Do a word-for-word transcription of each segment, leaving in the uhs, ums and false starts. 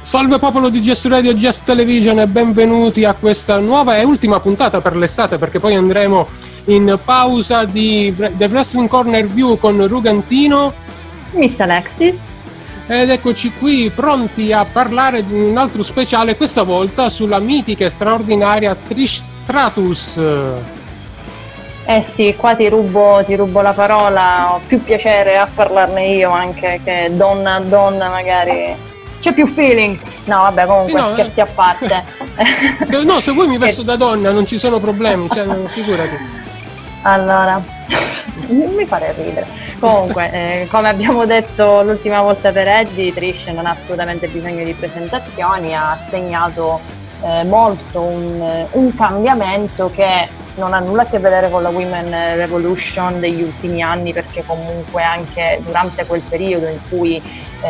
Salve popolo di G S Radio, G S Television e benvenuti a questa nuova e ultima puntata per l'estate, perché poi andremo in pausa di The Wrestling Corner View con Rugantino, Miss Alexis, ed eccoci qui pronti a parlare di un altro speciale, questa volta sulla mitica e straordinaria Trish Stratus. Eh sì, qua ti rubo, ti rubo la parola, ho più piacere a parlarne io anche che donna a donna, magari c'è più feeling. No vabbè, comunque sì, no, scherzi eh. a parte. Se, no, se vuoi mi vesto da donna, non ci sono problemi, cioè, figurati. Allora, mi pare ridere. Comunque, eh, come abbiamo detto l'ultima volta per Eddie, Trish non ha assolutamente bisogno di presentazioni, ha segnato eh, molto un, un cambiamento che non ha nulla a che vedere con la Women Revolution degli ultimi anni, perché comunque anche durante quel periodo in cui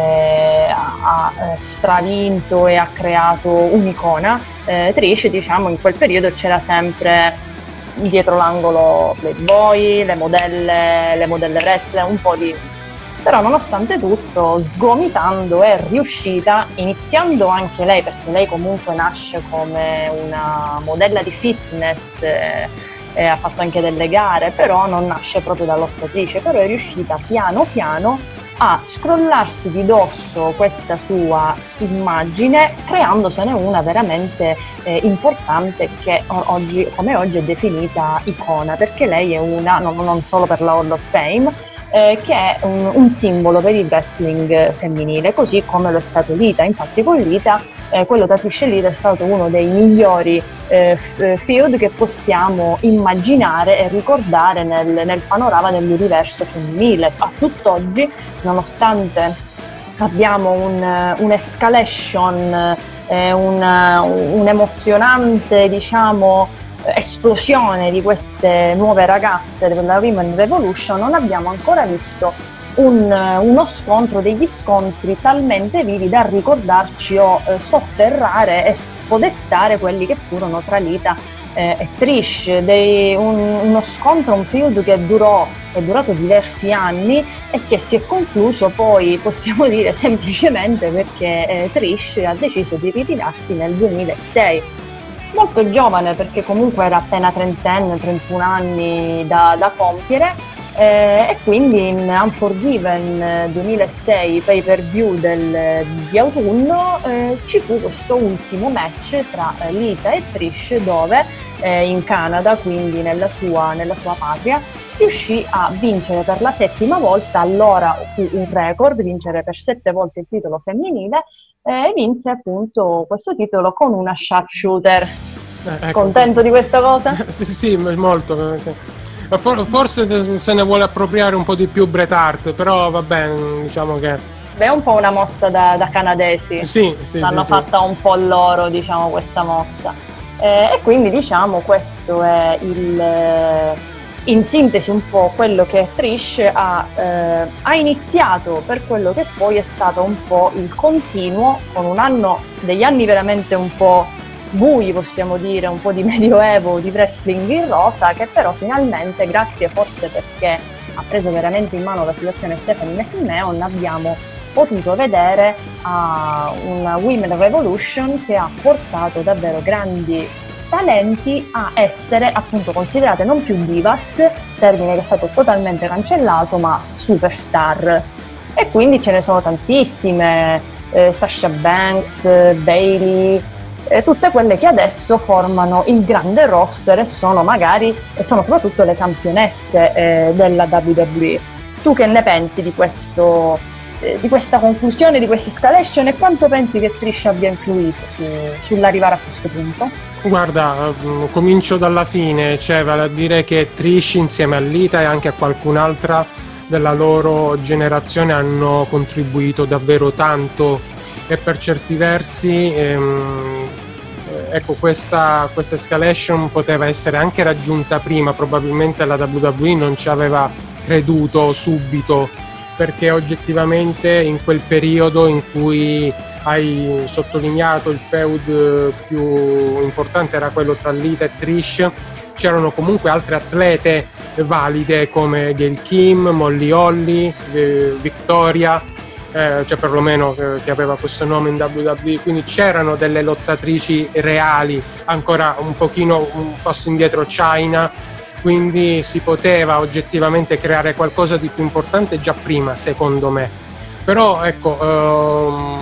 eh, ha stravinto e ha creato un'icona, eh, Trish, diciamo, in quel periodo c'era sempre dietro l'angolo Playboy, le modelle, le modelle wrestler, un po' di... Però nonostante tutto, sgomitando, è riuscita, iniziando anche lei, perché lei comunque nasce come una modella di fitness, eh, eh, ha fatto anche delle gare, però non nasce proprio da lottatrice, però è riuscita piano piano a scrollarsi di dosso questa sua immagine, creandosene una veramente eh, importante, che oggi, come oggi è definita icona, perché lei è una, non, non solo per la Hall of Fame, Eh, che è un, un simbolo per il wrestling femminile, così come lo è stato Lita. Infatti con Lita, eh, quello da Trish Lita è stato uno dei migliori eh, feud che possiamo immaginare e ricordare nel, nel panorama dell'universo femminile. A tutt'oggi, nonostante abbiamo un, un'escalation, eh, un, un emozionante, diciamo, esplosione di queste nuove ragazze della Women Revolution, non abbiamo ancora visto un, uno scontro, degli scontri talmente vivi da ricordarci o eh, sotterrare e spodestare quelli che furono tra Lita eh, e Trish, dei, un, uno scontro, un feud che durò, è durato diversi anni e che si è concluso poi, possiamo dire, semplicemente perché eh, Trish ha deciso di ritirarsi nel duemilasei. Molto giovane, perché comunque era appena trentenne, trentuno anni da, da compiere, eh, e quindi in Unforgiven duemilasei pay per view del, di autunno eh, ci fu questo ultimo match tra eh, Lita e Trish, dove eh, in Canada, quindi nella sua, nella sua patria, riuscì a vincere per la settima volta. Allora fu un record, vincere per sette volte il titolo femminile, e vinse appunto questo titolo con una sharpshooter. Eh, ecco, contento sì. Di questa cosa? Sì, sì, sì, molto. Forse se ne vuole appropriare un po' di più Bret Hart, però va bene, diciamo che... Beh, è un po' una mossa da, da canadesi. Sì, sì, l'hanno sì, fatta sì. un po' loro, diciamo, questa mossa. Eh, e quindi, diciamo, questo è il... in sintesi un po' quello che Trish ha, eh, ha iniziato, per quello che poi è stato un po' il continuo, con un anno, degli anni veramente un po' bui, possiamo dire, un po' di medioevo di wrestling in rosa, che però finalmente, grazie forse perché ha preso veramente in mano la situazione Stephanie McMahon, abbiamo potuto vedere uh, una Women Revolution che ha portato davvero grandi talenti a essere appunto considerate non più divas, termine che è stato totalmente cancellato, ma superstar. E quindi ce ne sono tantissime, eh, Sasha Banks, eh, Bayley, eh, tutte quelle che adesso formano il grande roster e sono magari, e sono soprattutto le campionesse eh, della W W E. Tu che ne pensi di questo, eh, di questa conclusione, di questa escalation, e quanto pensi che Trish abbia influito su, sull'arrivare a questo punto? Guarda, comincio dalla fine, cioè vale a dire che Trish insieme a Lita e anche a qualcun'altra della loro generazione hanno contribuito davvero tanto, e per certi versi ehm, ecco, questa, questa escalation poteva essere anche raggiunta prima, probabilmente la W W E non ci aveva creduto subito, perché oggettivamente in quel periodo in cui hai sottolineato il feud più importante era quello tra Lita e Trish, c'erano comunque altre atlete valide come Gail Kim, Molly Holly, Victoria, eh, cioè perlomeno eh, che aveva questo nome in W W E, quindi c'erano delle lottatrici reali, ancora un pochino un passo indietro Chyna, quindi si poteva oggettivamente creare qualcosa di più importante già prima, secondo me. Però ecco, ehm,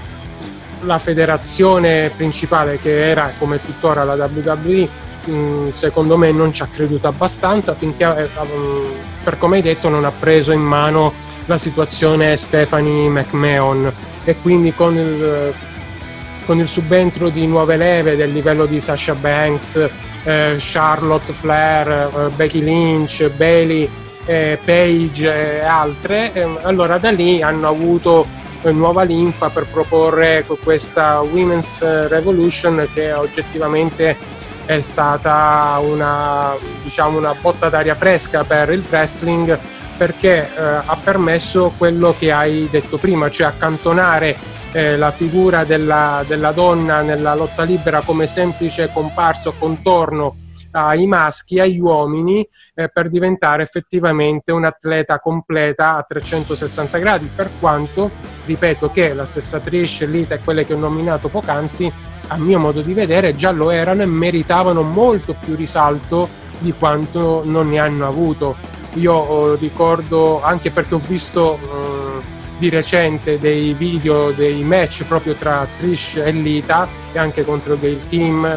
la federazione principale, che era come tuttora la W W E, mh, secondo me non ci ha creduto abbastanza finché, eh, per come hai detto, non ha preso in mano la situazione Stephanie McMahon, e quindi con il, con il subentro di nuove leve del livello di Sasha Banks, eh, Charlotte Flair, eh, Becky Lynch, Bayley, eh, Paige e altre, eh, allora da lì hanno avuto eh, nuova linfa per proporre questa Women's Revolution, che oggettivamente è stata una, diciamo, una botta d'aria fresca per il wrestling, perché eh, ha permesso quello che hai detto prima, cioè accantonare eh, la figura della, della donna nella lotta libera come semplice comparso contorno ai maschi, agli uomini, eh, per diventare effettivamente un'atleta completa a trecentosessanta gradi, per quanto, ripeto, che la stessa Trish, Lita e quelle che ho nominato poc'anzi, a mio modo di vedere, già lo erano e meritavano molto più risalto di quanto non ne hanno avuto. Io eh, ricordo, anche perché ho visto eh, di recente dei video, dei match proprio tra Trish e Lita, e anche contro Gail Kim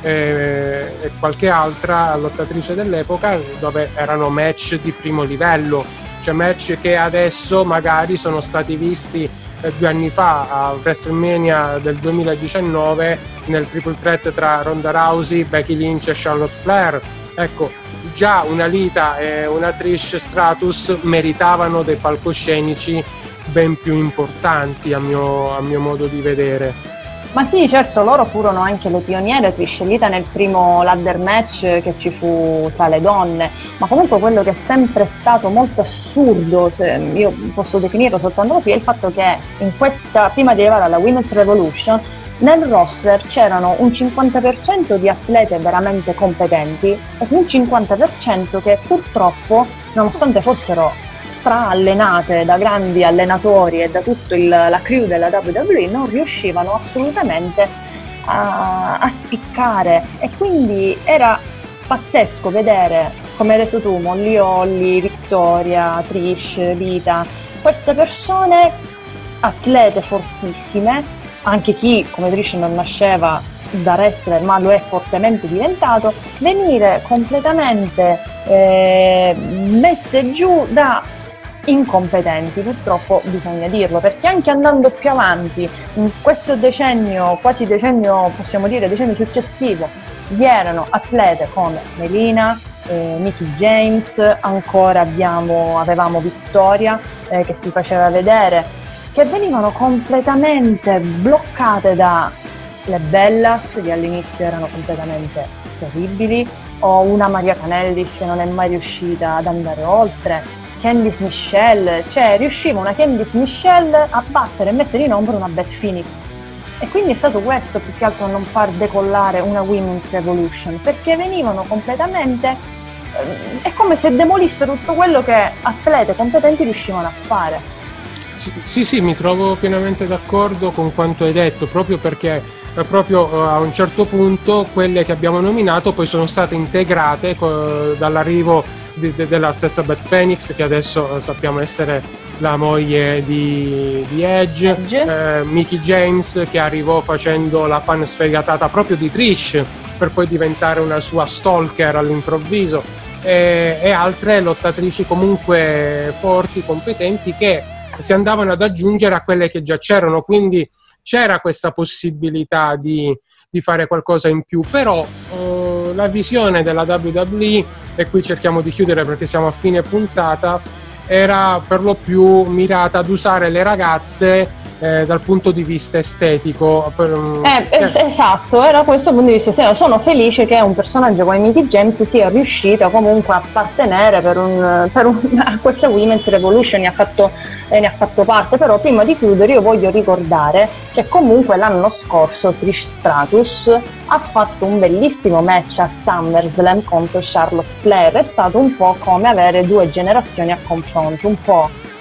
eh, e qualche altra lottatrice dell'epoca, dove erano match di primo livello, cioè match che adesso magari sono stati visti eh, due anni fa a WrestleMania del duemiladiciannove nel triple threat tra Ronda Rousey, Becky Lynch e Charlotte Flair. Ecco, già una Lita e una Trish Stratus meritavano dei palcoscenici ben più importanti, a mio, a mio modo di vedere. Ma sì, certo, loro furono anche le pioniere, Trish e Lita, nel primo ladder match che ci fu tra le donne, ma comunque quello che è sempre stato molto assurdo, se io posso definirlo soltanto così, è il fatto che in questa, prima di arrivare alla Women's Revolution, nel roster c'erano un cinquanta per cento di atlete veramente competenti e un cinquanta per cento che purtroppo, nonostante fossero stra-allenate da grandi allenatori e da tutta la crew della W W E, non riuscivano assolutamente a, a spiccare, e quindi era pazzesco vedere, come hai detto tu, Molly Holly, Victoria, Trish, Lita, queste persone atlete fortissime, anche chi come Trish non nasceva da wrestler ma lo è fortemente diventato, venire completamente eh, messe giù da incompetenti, purtroppo bisogna dirlo, perché anche andando più avanti in questo decennio, quasi decennio, possiamo dire decennio successivo, vi erano atlete come Melina, eh, Mickie James, ancora abbiamo, avevamo Victoria eh, che si faceva vedere, che venivano completamente bloccate da le Bellas, che all'inizio erano completamente terribili, o una Maria Kanellis che non è mai riuscita ad andare oltre, Candice Michelle, cioè riusciva una Candice Michelle a battere e mettere in ombra una Beth Phoenix. E quindi è stato questo più che altro a non far decollare una Women's Revolution, perché venivano completamente, eh, è come se demolissero tutto quello che atlete competenti riuscivano a fare. Sì, sì, mi trovo pienamente d'accordo con quanto hai detto, proprio perché eh, proprio eh, a un certo punto quelle che abbiamo nominato poi sono state integrate co- dall'arrivo di, de- della stessa Beth Phoenix, che adesso eh, sappiamo essere la moglie di, di Edge, Edge. Eh, Mickie James, che arrivò facendo la fan sfegatata proprio di Trish per poi diventare una sua stalker all'improvviso, e, e altre lottatrici comunque forti, competenti, che si andavano ad aggiungere a quelle che già c'erano, quindi c'era questa possibilità di, di fare qualcosa in più. Però eh, la visione della W W E, e qui cerchiamo di chiudere perché siamo a fine puntata, era per lo più mirata ad usare le ragazze eh, dal punto di vista estetico. Per, eh, eh, esatto, era questo punto di vista. Sono felice che un personaggio come Mickie James sia riuscito comunque a appartenere per un, per un, a questa Women's Revolution, ne ha fatto, eh, ne ha fatto parte. Però prima di chiudere io voglio ricordare che comunque l'anno scorso Trish Stratus ha fatto un bellissimo match a SummerSlam contro Charlotte Flair. È stato un po' come avere due generazioni a confronto, un po'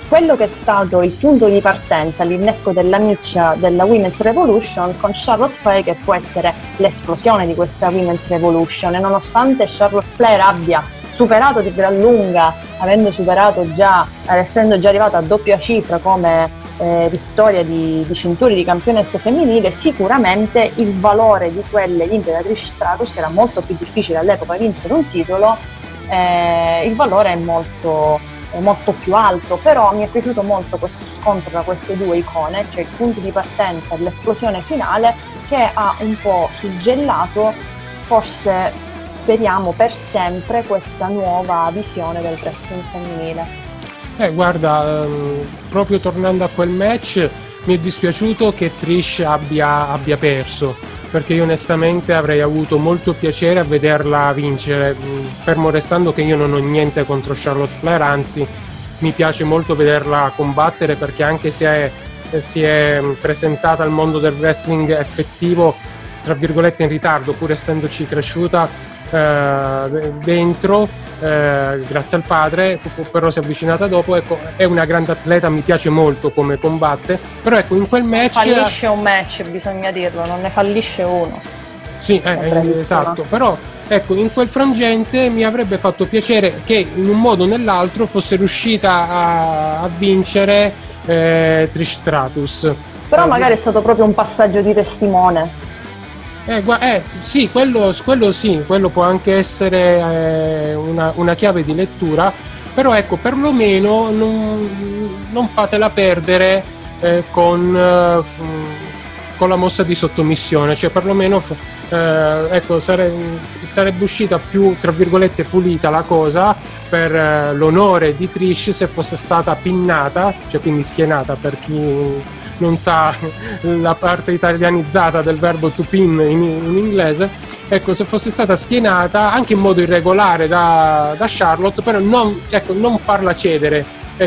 quello che è stato il punto di partenza, l'innesco della miccia della Women's Revolution con Charlotte Flair, che può essere l'esplosione di questa Women's Revolution, e nonostante Charlotte Flair abbia superato di gran lunga, avendo superato già, essendo già arrivata a doppia cifra come eh, vittoria di, di cinture di campionessa femminile, sicuramente il valore di quelle vinte da Trish Stratus, che era molto più difficile all'epoca vincere un titolo, eh, il valore è molto, è molto più alto. Però mi è piaciuto molto questo scontro tra queste due icone, cioè il punto di partenza e l'esplosione finale, che ha un po' suggellato, forse speriamo per sempre, questa nuova visione del wrestling femminile. Eh, guarda, ehm, proprio tornando a quel match, mi è dispiaciuto che Trish abbia, abbia perso, perché io onestamente avrei avuto molto piacere a vederla vincere, mh, fermo restando che io non ho niente contro Charlotte Flair, anzi mi piace molto vederla combattere, perché anche se è, si è presentata al mondo del wrestling effettivo, tra virgolette in ritardo, pur essendoci cresciuta eh, dentro, eh, grazie al padre, però si è avvicinata dopo. Ecco, è una grande atleta, mi piace molto come combatte, però ecco, in quel match fallisce un match, bisogna dirlo, non ne fallisce uno. Sì, eh, esatto, però ecco, in quel frangente mi avrebbe fatto piacere che in un modo o nell'altro fosse riuscita a, a vincere eh, Trish Stratus. Però eh, magari è stato proprio un passaggio di testimone. Eh, eh, sì, quello, quello sì, quello può anche essere eh, una, una chiave di lettura, però ecco, perlomeno non, non fatela perdere eh, con, eh, con la mossa di sottomissione, cioè perlomeno eh, ecco, sare, sarebbe uscita più, tra virgolette, pulita la cosa per eh, l'onore di Trish se fosse stata pinnata, cioè quindi schienata, per chi non sa la parte italianizzata del verbo to pin in, in inglese. Ecco, se fosse stata schienata anche in modo irregolare da, da Charlotte, però non, ecco, non farla cedere.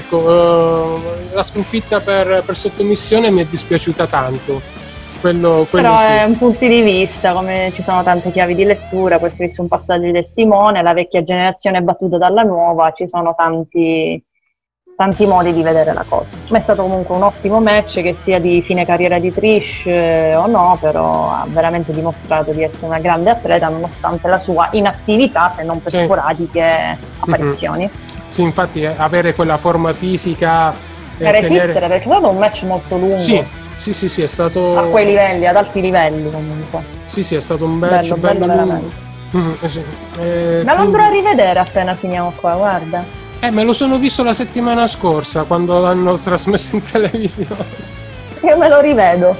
Ecco, eh, la sconfitta per, per sottomissione mi è dispiaciuta tanto. Quello, quello però sì. È un punto di vista, come ci sono tante chiavi di lettura, questo è un passaggio di testimone, la vecchia generazione è battuta dalla nuova, ci sono tanti tanti modi di vedere la cosa. Ma è stato comunque un ottimo match, che sia di fine carriera di Trish eh, o no, però ha veramente dimostrato di essere una grande atleta nonostante la sua inattività, se non per sì. sporadiche apparizioni. Mm-hmm. Sì, infatti eh, avere quella forma fisica e eh, resistere, tenere... perché è stato un match molto lungo. Sì, sì, sì, sì, è stato... a quei livelli, ad alti livelli comunque. Sì, sì, è stato un match bello, bello, bello lungo. Mm-hmm, eh, sì. eh, Me lo andrò a rivedere appena finiamo qua, guarda. Eh, me lo sono visto la settimana scorsa quando l'hanno trasmesso in televisione. Io me lo rivedo.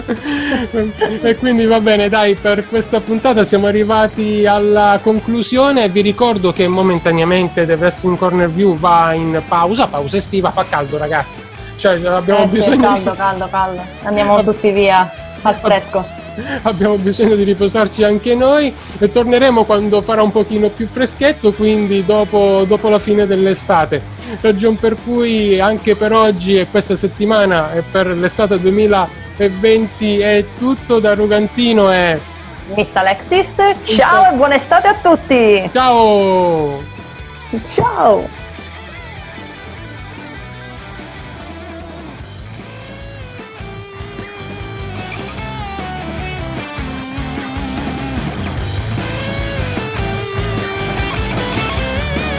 E quindi va bene, dai, per questa puntata siamo arrivati alla conclusione. Vi ricordo che momentaneamente The Wrestling Corner View va in pausa, pausa estiva, fa caldo ragazzi. Cioè abbiamo eh, bisogno sì, caldo, di... caldo, caldo. Andiamo tutti via al fresco. Abbiamo bisogno di riposarci anche noi e torneremo quando farà un pochino più freschetto, quindi dopo, dopo la fine dell'estate, ragion per cui anche per oggi e questa settimana e per l'estate duemilaventi è tutto da Rugantino e Miss Alexis. Ciao e buona estate a tutti. Ciao. Ciao.